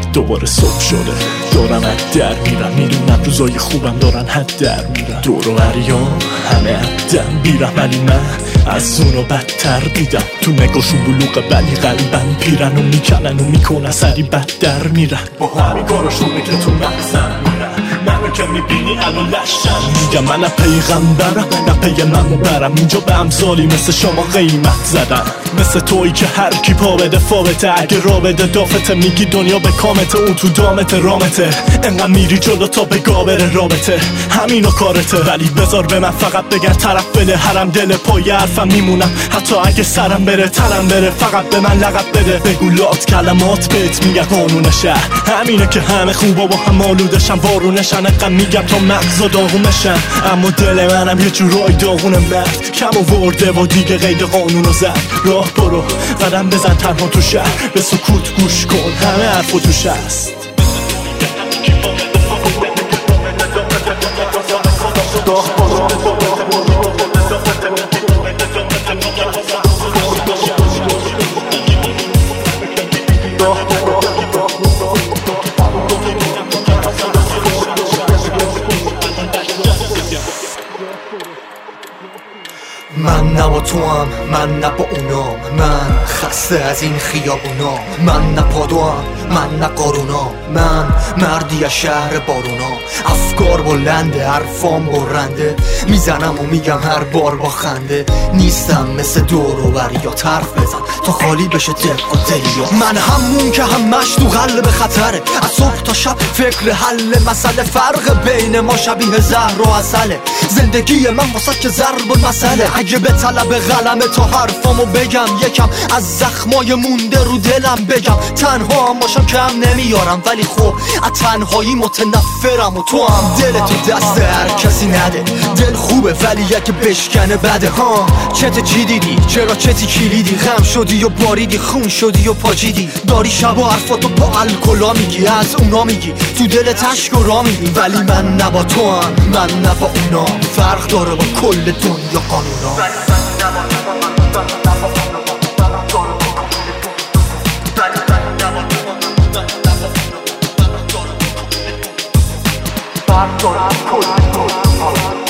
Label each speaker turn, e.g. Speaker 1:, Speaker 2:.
Speaker 1: دوباره صبح شده، دارم از در میرم، میدونم روزای خوبم دارن حد در میرم. دور و بریام همه عدم بیرم، ولی من از اونو بدتر دیدم. تو نگاشون بلوغه ولی قلبم پیرن و میکنن و میکنن سری بد در میرن. با همین کاراشونه که تو مغزم میرن، منو که میبینی الان لشم. میگم من نه پیغمبرم نه پی من برم، اینجا به امثالی مثل شما قیمت زدن. مثل تویی که هر کی پا بده فابته، اگه را بده دافته، میگی دنیا به کامته، اون تو دامته رامته. انقدر میری جلو تا به گابره رابطه، همینو کارته. ولی بذار به من فقط بگن طرف بله، هرم دل پای حرفم میمونم، حتی اگه سرم بره تنم بره. فقط به من لقب بده، بگو لات کلمات بهت میگه قانون شهر. همینه که همه خوبا با هم آلودشن، وارونشن. انقدر میگم تا مغزا داغونشن، اما دل منم یه جورایی داغون مرد کم آورده و دیگه قید قانونو زد. راه برو قدم بزن تنها تو شهر، به سکوت گوش کن همه حرفو توش هست.
Speaker 2: من نه با تو هم، من نه با اونام، من خسته از این خیابونام. من نه پادوام، من نه قارونام، من مردی از شهر بارونا. افکار بلنده، حرفام برنده، میزنم و میگم هر بار با خنده. نیستم مثل دور و بریات، حرف بزن تا خالی بشه دل و دلیا. من همون که همش تو قلب خطره، از صبح تا شب فکر حل مسئله. فرق بین ما شبیه زهر و عسله، زندگی من واسه که ضرب المثله. اگه به طلب قلمه تا حرفامو بگم، یکم از زخمای مونده رو دلم بگم. تنها هم باشم کم نمیارم، ولی خب از تنهایی متنفرم. و تو هم دل تو دست هر کسی نده، دل خوبه ولی اگه بشکنه بده. ها چت چی دیدی؟ چرا چتی کلیدی؟ غم شدی و باریدی، خون شدی و پاچیدی. داری شب و حرفاتو با الکلا میگی، از اونا میگی تو دل تشک و را میگی. ولی من نه با تو هم، من نه با اونا، فرق داره با کل دنیا قانونا. Fark